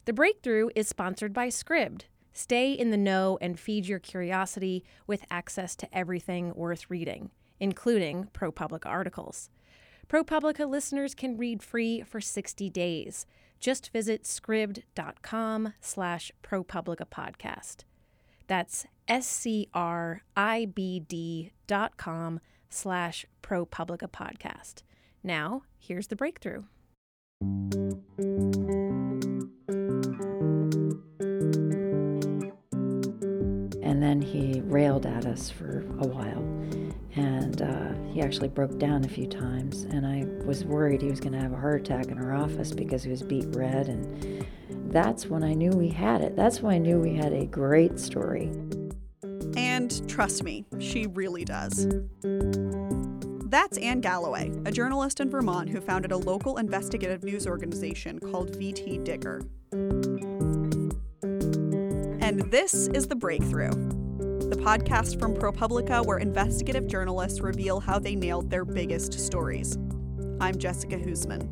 The Breakthrough is sponsored by Scribd. Stay in the know and feed your curiosity with access to everything worth reading, including ProPublica articles. ProPublica listeners can read free for 60 days. Just visit scribd.com/ProPublicaPodcast. That's scribd.com/ProPublicaPodcast. Now, here's The Breakthrough. And then he railed at us for a while, and he actually broke down a few times, and I was worried he was going to have a heart attack in our office because he was beat red, and that's when I knew we had it. That's when I knew we had a great story. And trust me, she really does. That's Anne Galloway, a journalist in Vermont who founded a local investigative news organization called VT Digger. And this is The Breakthrough, the podcast from ProPublica where investigative journalists reveal how they nailed their biggest stories. I'm Jessica Huseman.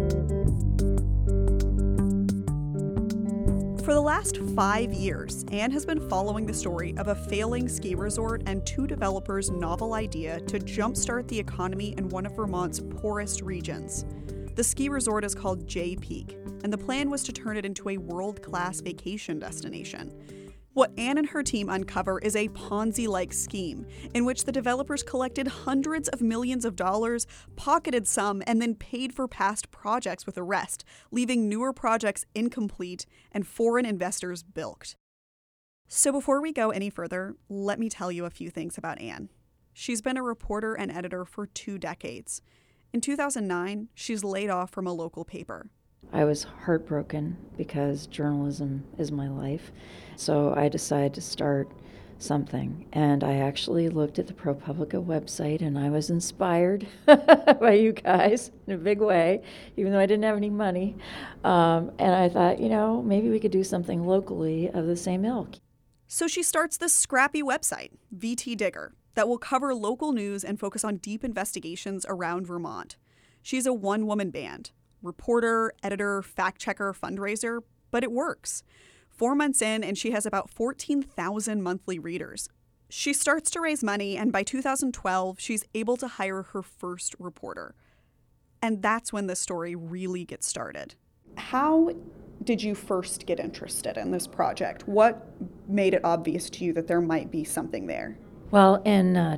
For the last 5 years, Anne has been following the story of a failing ski resort and two developers' novel idea to jumpstart the economy in one of Vermont's poorest regions. The ski resort is called Jay Peak, and the plan was to turn it into a world-class vacation destination. What Anne and her team uncover is a Ponzi-like scheme in which the developers collected hundreds of millions of dollars, pocketed some, and then paid for past projects with the rest, leaving newer projects incomplete and foreign investors bilked. So before we go any further, let me tell you a few things about Anne. She's been a reporter and editor for 2 decades. In 2009, she's laid off from a local paper. I was heartbroken because journalism is my life, so I decided to start something. And I actually looked at the ProPublica website, and I was inspired by you guys in a big way, even though I didn't have any money. And I thought, maybe we could do something locally of the same ilk. So she starts this scrappy website, VT Digger, that will cover local news and focus on deep investigations around Vermont. She's a one-woman band. Reporter, editor, fact-checker, fundraiser, but it works. 4 months in, and she has about 14,000 monthly readers. She starts to raise money, and by 2012, she's able to hire her first reporter. And that's when the story really gets started. How did you first get interested in this project? What made it obvious to you that there might be something there? Well, in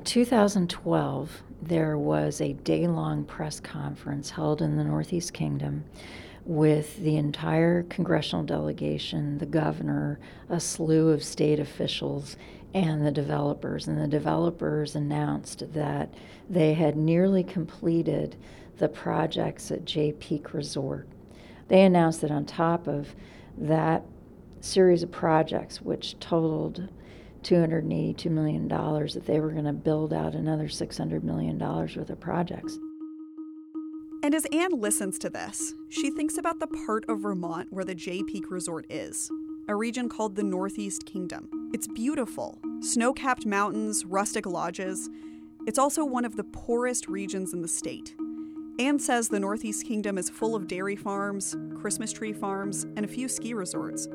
2012, there was a day-long press conference held in the Northeast Kingdom with the entire congressional delegation, the governor, a slew of state officials, and the developers. And the developers announced that they had nearly completed the projects at Jay Peak Resort. They announced that on top of that series of projects, which totaled $282 million, that they were going to build out another $600 million worth of projects. And as Anne listens to this, she thinks about the part of Vermont where the Jay Peak Resort is, a region called the Northeast Kingdom. It's beautiful, snow-capped mountains, rustic lodges. It's also one of the poorest regions in the state. Anne says the Northeast Kingdom is full of dairy farms, Christmas tree farms, and a few ski resorts.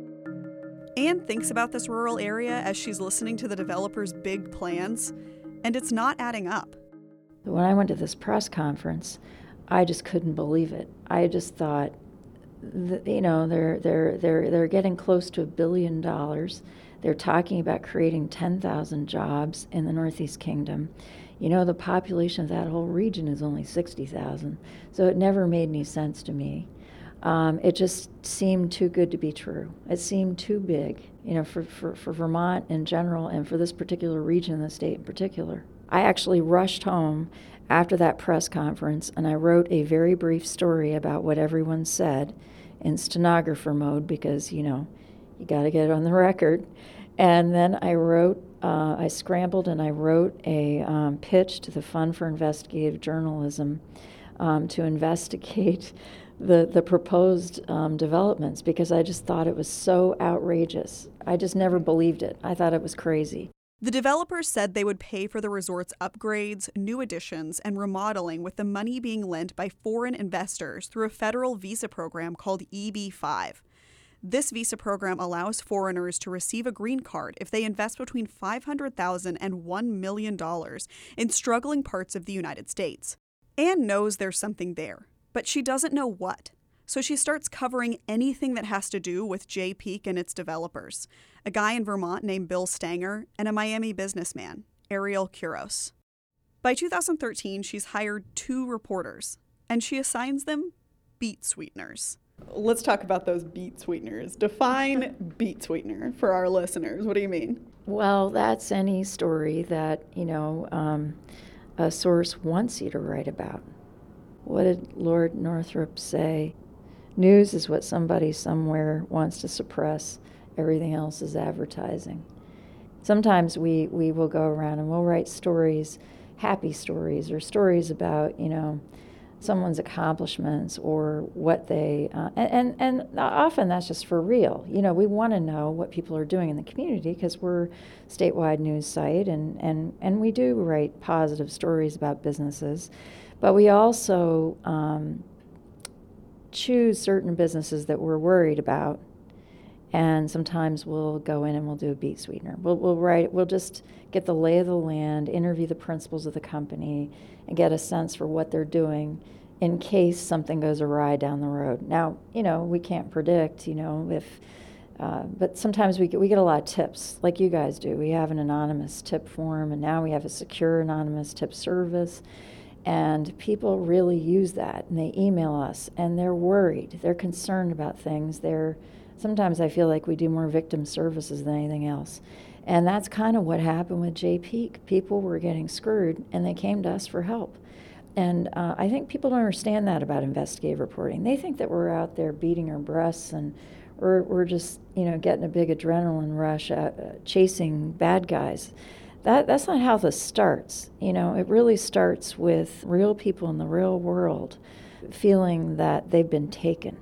Anne thinks about this rural area as she's listening to the developers' big plans, and it's not adding up. When I went to this press conference, I just couldn't believe it. I just thought, they're getting close to $1 billion. They're talking about creating 10,000 jobs in the Northeast Kingdom. The population of that whole region is only 60,000, so it never made any sense to me. It just seemed too good to be true. It seemed too big, for Vermont in general and for this particular region in the state in particular. I actually rushed home after that press conference, and I wrote a very brief story about what everyone said in stenographer mode because, you got to get it on the record. And then I scrambled and I wrote a pitch to the Fund for Investigative Journalism to investigate the proposed developments because I just thought it was so outrageous. I just never believed it. I thought it was crazy. The developers said they would pay for the resort's upgrades, new additions, and remodeling with the money being lent by foreign investors through a federal visa program called EB-5. This visa program allows foreigners to receive a green card if they invest between $500,000 and $1 million in struggling parts of the United States. Anne knows there's something there, but she doesn't know what. So she starts covering anything that has to do with Jay-Peak and its developers, a guy in Vermont named Bill Stanger, and a Miami businessman, Ariel Kuros. By 2013, she's hired 2 reporters, and she assigns them beet sweeteners. Let's talk about those beet sweeteners. Define beet sweetener for our listeners. What do you mean? Well, that's any story that, a source wants you to write about. What did Lord Northrop say? News is what somebody somewhere wants to suppress. Everything else is advertising. Sometimes we will go around and we'll write stories, happy stories, or stories about, someone's accomplishments or what they, and often that's just for real. We want to know what people are doing in the community because we're a statewide news site and we do write positive stories about businesses, but we also choose certain businesses that we're worried about, and sometimes we'll go in and we'll do a beet sweetener. We'll just get the lay of the land, interview the principals of the company, and get a sense for what they're doing in case something goes awry down the road. Now, we can't predict, but sometimes we get a lot of tips, like you guys do. We have an anonymous tip form, and now we have a secure anonymous tip service. And people really use that, and they email us, and they're worried. They're concerned about things. Sometimes I feel like we do more victim services than anything else. And that's kind of what happened with Jay-Peak. People were getting screwed, and they came to us for help. And I think people don't understand that about investigative reporting. They think that we're out there beating our breasts and we're just, getting a big adrenaline rush chasing bad guys. That's not how this starts. It really starts with real people in the real world feeling that they've been taken.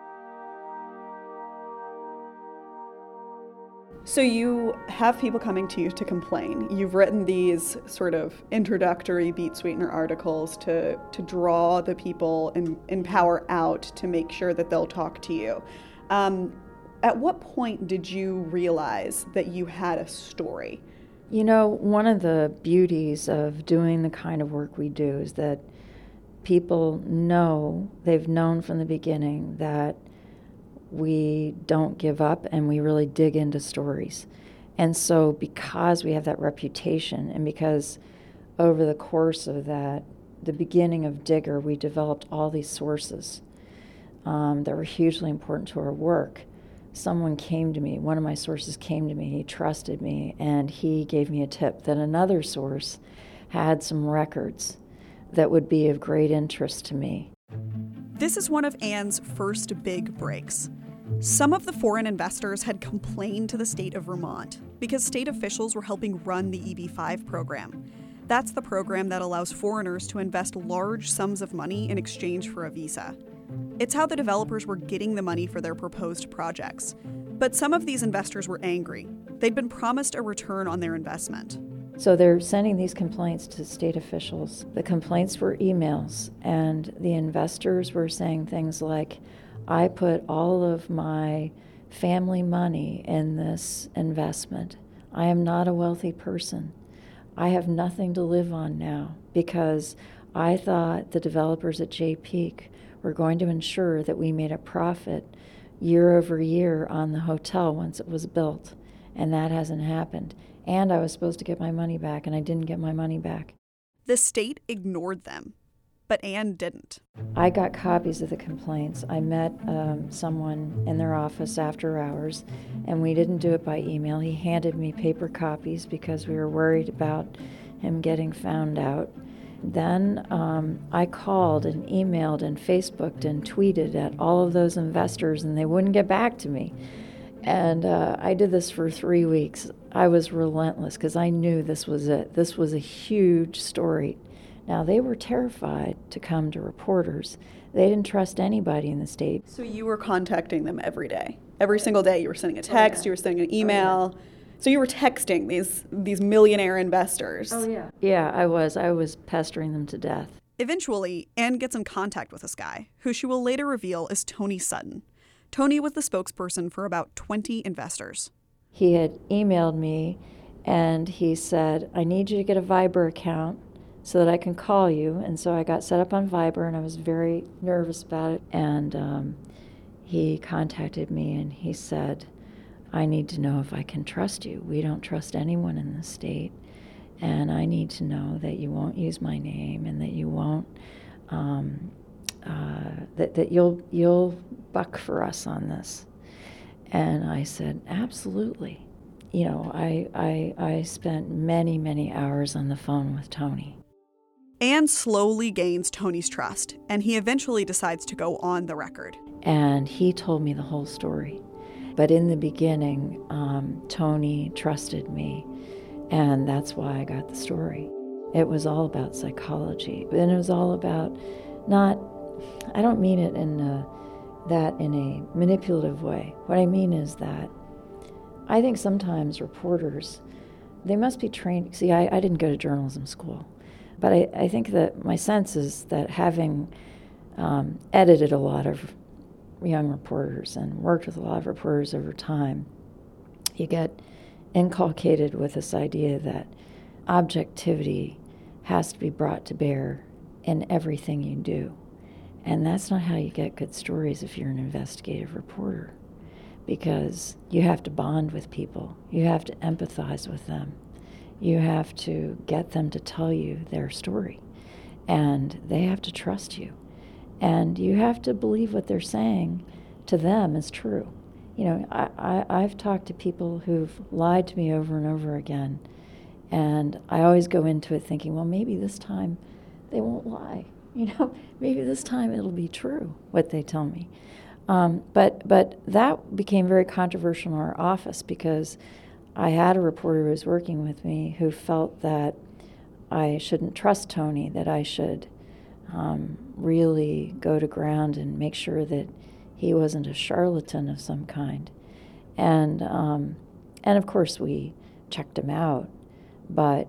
So you have people coming to you to complain. You've written these sort of introductory beet sweetener articles to draw the people in power out to make sure that they'll talk to you. At what point did you realize that you had a story? One of the beauties of doing the kind of work we do is that people they've known from the beginning that we don't give up and we really dig into stories. And so because we have that reputation and because over the course of the beginning of Digger, we developed all these sources that were hugely important to our work. Someone came to me, one of my sources came to me, he trusted me, and he gave me a tip that another source had some records that would be of great interest to me. This is one of Anne's first big breaks. Some of the foreign investors had complained to the state of Vermont because state officials were helping run the EB-5 program. That's the program that allows foreigners to invest large sums of money in exchange for a visa. It's how the developers were getting the money for their proposed projects. But some of these investors were angry. They'd been promised a return on their investment. So they're sending these complaints to state officials. The complaints were emails, and the investors were saying things like, I put all of my family money in this investment. I am not a wealthy person. I have nothing to live on now because I thought the developers at Jay-Peak were going to ensure that we made a profit year over year on the hotel once it was built, and that hasn't happened. And I was supposed to get my money back, and I didn't get my money back. The state ignored them, but Anne didn't. I got copies of the complaints. I met someone in their office after hours, and we didn't do it by email. He handed me paper copies because we were worried about him getting found out. Then I called and emailed and Facebooked and tweeted at all of those investors, and they wouldn't get back to me. And I did this for 3 weeks. I was relentless because I knew this was it. This was a huge story. Now, they were terrified to come to reporters. They didn't trust anybody in the state. So you were contacting them every day? Every single day you were sending a text, you were sending an email. So you were texting these millionaire investors. Oh, yeah. Yeah, I was pestering them to death. Eventually, Anne gets in contact with this guy, who she will later reveal is Tony Sutton. Tony was the spokesperson for about 20 investors. He had emailed me and he said, I need you to get a Viber account so that I can call you. And so I got set up on Viber, and I was very nervous about it. And he contacted me and he said, I need to know if I can trust you. We don't trust anyone in the state. And I need to know that you won't use my name and that you won't, that you'll buck for us on this. And I said, absolutely. You know, I spent many, many hours on the phone with Tony. Ann slowly gains Tony's trust, and he eventually decides to go on the record. And he told me the whole story. But in the beginning, Tony trusted me, and that's why I got the story. It was all about psychology, and it was all about I don't mean it in a manipulative way. What I mean is that I think sometimes reporters, they must be trained. See, I didn't go to journalism school, but I think that my sense is that having edited a lot of young reporters and worked with a lot of reporters over time, you get inculcated with this idea that objectivity has to be brought to bear in everything you do. And that's not how you get good stories if you're an investigative reporter, because you have to bond with people. You have to empathize with them. You have to get them to tell you their story. And they have to trust you. And you have to believe what they're saying to them is true. You know, I've talked to people who've lied to me over and over again, and I always go into it thinking, well, maybe this time they won't lie. You know, maybe this time it'll be true, what they tell me. But that became very controversial in our office because I had a reporter who was working with me who felt that I shouldn't trust Tony, that I should really go to ground and make sure that he wasn't a charlatan of some kind. And of course we checked him out, but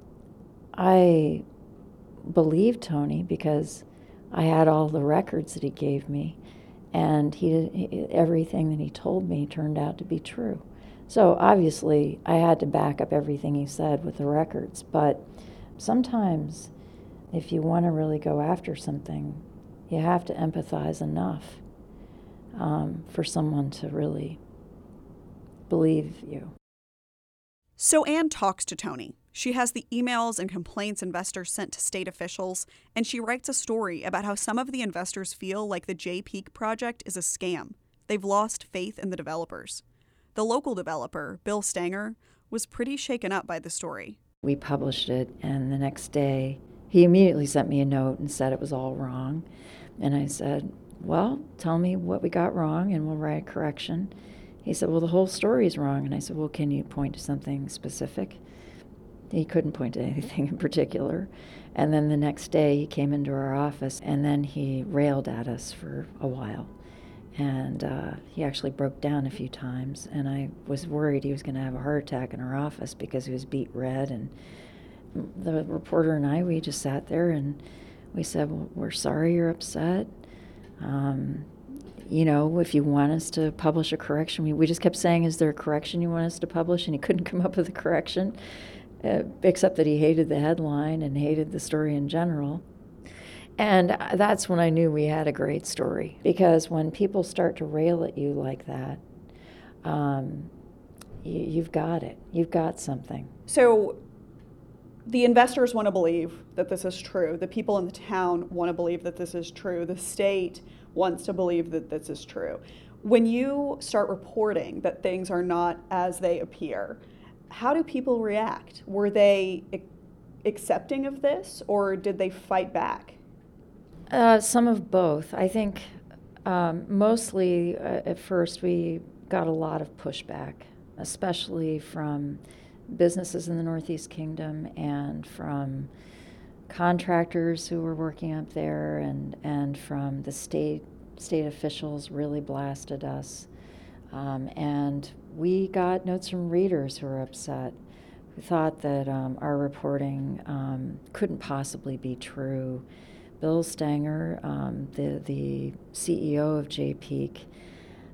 I believed Tony because I had all the records that he gave me, and everything that he told me turned out to be true. So obviously I had to back up everything he said with the records, but sometimes if you want to really go after something, you have to empathize enough for someone to really believe you. So Ann talks to Tony. She has the emails and complaints investors sent to state officials, and she writes a story about how some of the investors feel like the Jay Peak project is a scam. They've lost faith in the developers. The local developer, Bill Stanger, was pretty shaken up by the story. We published it, and the next day, he immediately sent me a note and said it was all wrong. And I said, well, tell me what we got wrong, and we'll write a correction. He said, well, the whole story is wrong. And I said, well, can you point to something specific? He couldn't point to anything in particular. And then the next day, he came into our office, and then he railed at us for a while. And he actually broke down a few times, and I was worried he was going to have a heart attack in our office because he was beet red. And the reporter and I, we just sat there and we said, well, we're sorry you're upset. You know, if you want us to publish a correction, we just kept saying, is there a correction you want us to publish? And he couldn't come up with a correction, except that he hated the headline and hated the story in general. And that's when I knew we had a great story, because when people start to rail at you like that, you've got it. You've got something. So the investors want to believe that this is true. The people in the town want to believe that this is true. The state wants to believe that this is true. When you start reporting that things are not as they appear, how do people react? Were they accepting of this, or did they fight back? Some of both. I think mostly at first we got a lot of pushback, especially from businesses in the Northeast Kingdom and from contractors who were working up there, and from the state officials really blasted us. And we got notes from readers who were upset, who thought that our reporting couldn't possibly be true. Bill Stanger, the CEO of Jay Peak,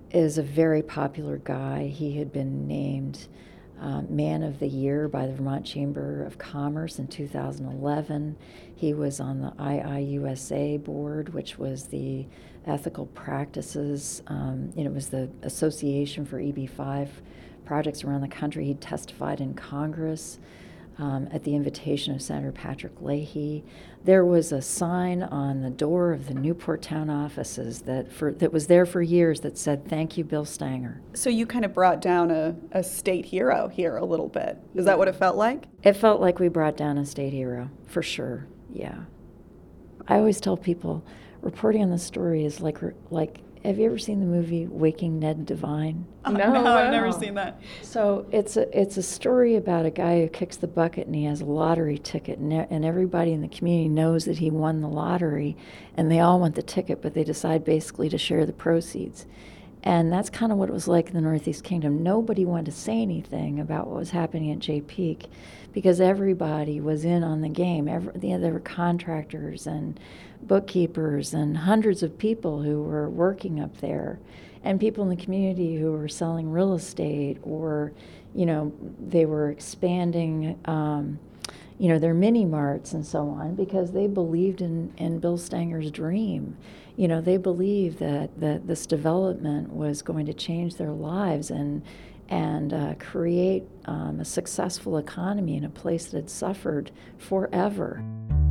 is a very popular guy. He had been named Man of the Year by the Vermont Chamber of Commerce in 2011. He was on the IIUSA board, which was the ethical practices. It was the association for EB5 projects around the country. He testified in Congress at the invitation of Senator Patrick Leahy. There was a sign on the door of the Newport town offices that was there for years that said, "Thank you, Bill Stanger." So you kind of brought down a state hero here a little bit. Is that what it felt like? It felt like we brought down a state hero, for sure, yeah. I always tell people, reporting on the story is like have you ever seen the movie Waking Ned Devine? No, I've never seen that. So it's a story about a guy who kicks the bucket and he has a lottery ticket, and everybody in the community knows that he won the lottery, and they all want the ticket, but they decide basically to share the proceeds. And that's kind of what it was like in the Northeast Kingdom. Nobody wanted to say anything about what was happening at Jay Peak because everybody was in on the game. There were contractors and bookkeepers and hundreds of people who were working up there, and people in the community who were selling real estate, or, they were expanding, their mini marts and so on, because they believed in Bill Stanger's dream. They believed that this development was going to change their lives and create a successful economy in a place that had suffered forever.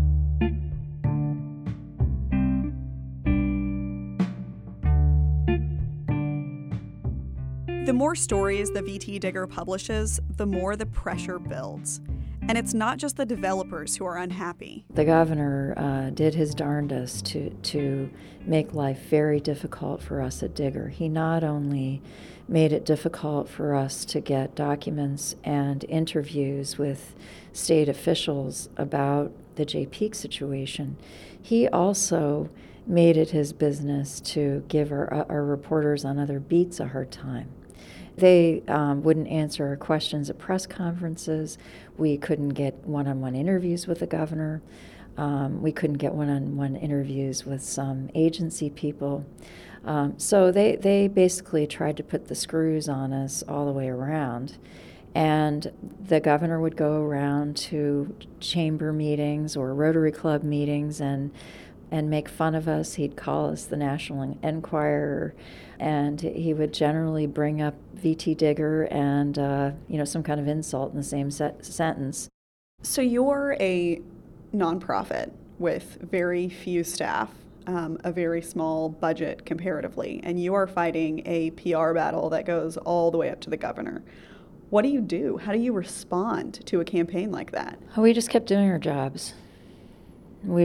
The more stories the VT Digger publishes, the more the pressure builds. And it's not just the developers who are unhappy. The governor did his darndest to make life very difficult for us at Digger. He not only made it difficult for us to get documents and interviews with state officials about the Jay Peak situation, he also made it his business to give our reporters on other beats a hard time. They wouldn't answer our questions at press conferences. We couldn't get one-on-one interviews with the governor. We couldn't get one-on-one interviews with some agency people. So they basically tried to put the screws on us all the way around. And the governor would go around to chamber meetings or Rotary Club meetings and make fun of us. He'd call us the National Enquirer, and he would generally bring up VT Digger and some kind of insult in the same sentence. So you're a nonprofit with very few staff, a very small budget comparatively, and you are fighting a PR battle that goes all the way up to the governor. What do you do? How do you respond to a campaign like that? We just kept doing our jobs. We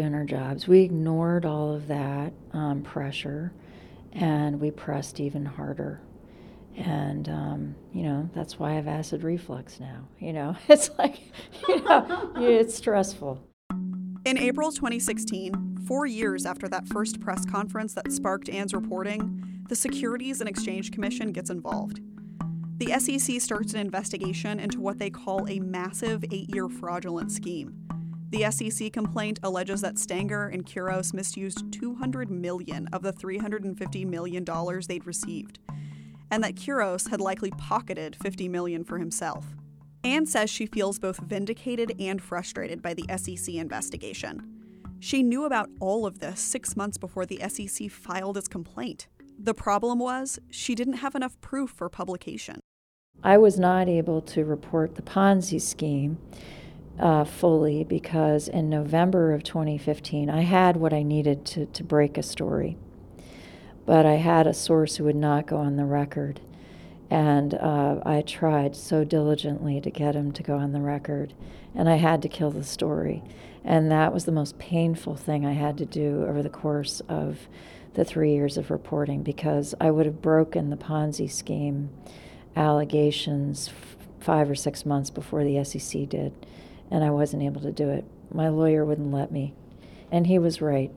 ignored all of that pressure, and we pressed even harder. And, that's why I have acid reflux now. It's like, it's stressful. In April 2016, 4 years after that first press conference that sparked Anne's reporting, the Securities and Exchange Commission gets involved. The SEC starts an investigation into what they call a massive 8-year fraudulent scheme. The SEC complaint alleges that Stanger and Quiros misused $200 million of the $350 million they'd received, and that Quiros had likely pocketed $50 million for himself. Anne says she feels both vindicated and frustrated by the SEC investigation. She knew about all of this 6 months before the SEC filed its complaint. The problem was she didn't have enough proof for publication. I was not able to report the Ponzi scheme fully because in November of 2015, I had what I needed to break a story. But I had a source who would not go on the record. And I tried so diligently to get him to go on the record. And I had to kill the story. And that was the most painful thing I had to do over the course of the 3 years of reporting, because I would have broken the Ponzi scheme allegations 5 or 6 months before the SEC did. And I wasn't able to do it. My lawyer wouldn't let me. And he was right.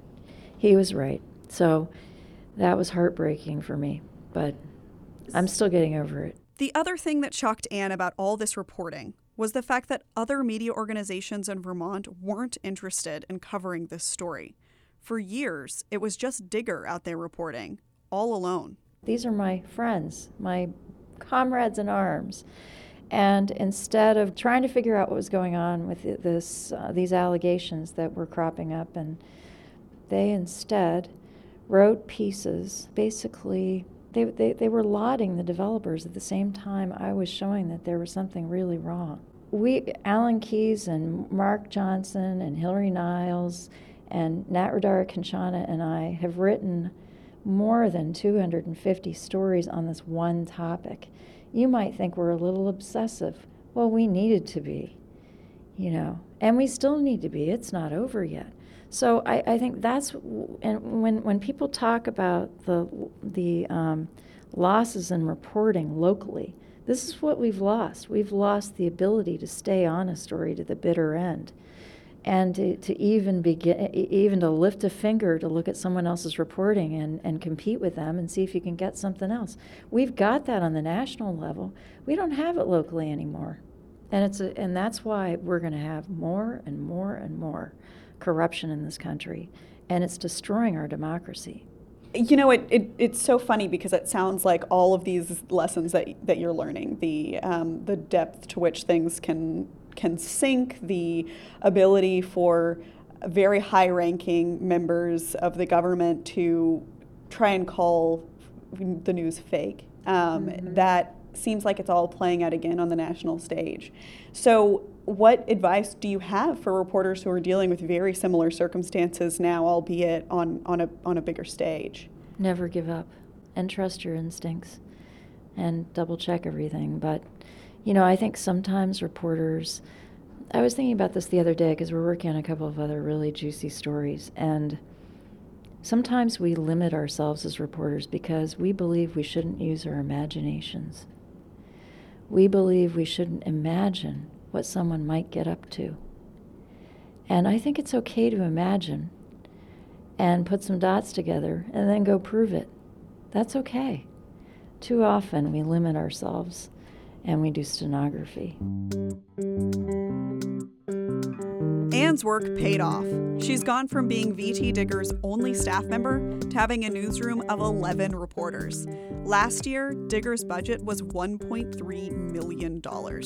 So that was heartbreaking for me, but I'm still getting over it. The other thing that shocked Anne about all this reporting was the fact that other media organizations in Vermont weren't interested in covering this story. For years, it was just Digger out there reporting, all alone. These are my friends, my comrades in arms. And instead of trying to figure out what was going on with these allegations that were cropping up, and they instead wrote pieces. Basically, they were lauding the developers at the same time I was showing that there was something really wrong. Alan Keyes and Mark Johnson and Hillary Niles and Natradara Kanchana and I have written more than 250 stories on this one topic. You might think we're a little obsessive. Well, we needed to be, and we still need to be. It's not over yet. So I think that's, and when people talk about the losses in reporting locally, this is what we've lost. We've lost the ability to stay on a story to the bitter end, and to even to lift a finger to look at someone else's reporting and compete with them and see if you can get something else. We've got that on the national level. We don't have it locally anymore, and that's why we're going to have more and more and more corruption in this country, and it's destroying our democracy. It's so funny because it sounds like all of these lessons that you're learning, the depth to which things can sink, the ability for very high-ranking members of the government to try and call the news fake. That seems like it's all playing out again on the national stage. So what advice do you have for reporters who are dealing with very similar circumstances now, albeit on a bigger stage? Never give up, and trust your instincts, and double check everything. But, I think sometimes reporters, I was thinking about this the other day because we're working on a couple of other really juicy stories, and sometimes we limit ourselves as reporters because we believe we shouldn't use our imaginations. We believe we shouldn't imagine what someone might get up to. And I think it's okay to imagine and put some dots together and then go prove it. That's okay. Too often we limit ourselves and we do stenography. Anne's work paid off. She's gone from being VT Digger's only staff member to having a newsroom of 11 reporters. Last year, Digger's budget was $1.3 million.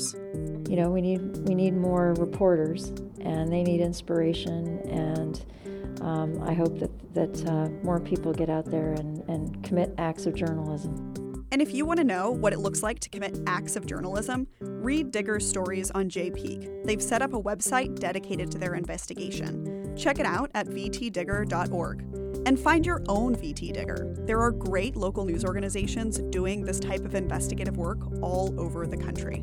We need more reporters, and they need inspiration, and I hope that more people get out there and commit acts of journalism. And if you want to know what it looks like to commit acts of journalism, read Digger's stories on JPeak. They've set up a website dedicated to their investigation. Check it out at vtdigger.org. And find your own VT Digger. There are great local news organizations doing this type of investigative work all over the country.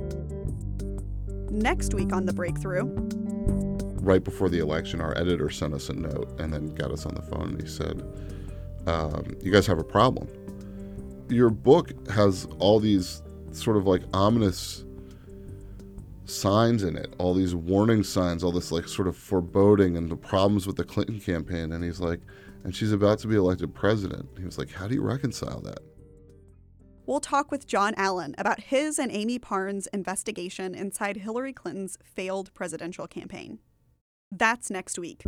Next week on The Breakthrough. Right before the election, our editor sent us a note and then got us on the phone, and he said, you guys have a problem. Your book has all these sort of like ominous signs in it, all these warning signs, all this like sort of foreboding and the problems with the Clinton campaign. And he's like, and she's about to be elected president. He was like, how do you reconcile that? We'll talk with John Allen about his and Amy Parnes' investigation inside Hillary Clinton's failed presidential campaign. That's next week.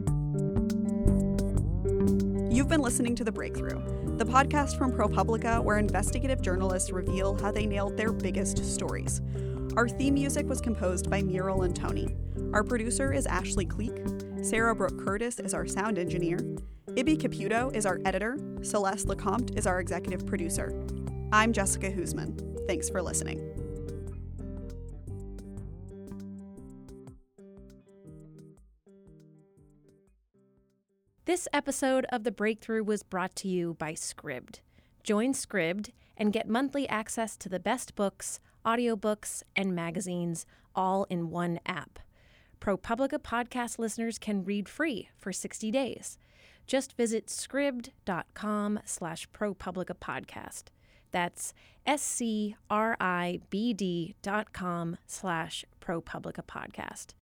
You've been listening to The Breakthrough, the podcast from ProPublica where investigative journalists reveal how they nailed their biggest stories. Our theme music was composed by Mural and Tony. Our producer is Ashley Cleek. Sarah Brooke Curtis is our sound engineer. Ibby Caputo is our editor. Celeste Lecomte is our executive producer. I'm Jessica Huseman. Thanks for listening. This episode of The Breakthrough was brought to you by Scribd. Join Scribd and get monthly access to the best books, audiobooks, and magazines all in one app. ProPublica podcast listeners can read free for 60 days. Just visit scribd.com/ProPublica podcast. That's scribd.com/ProPublica podcast.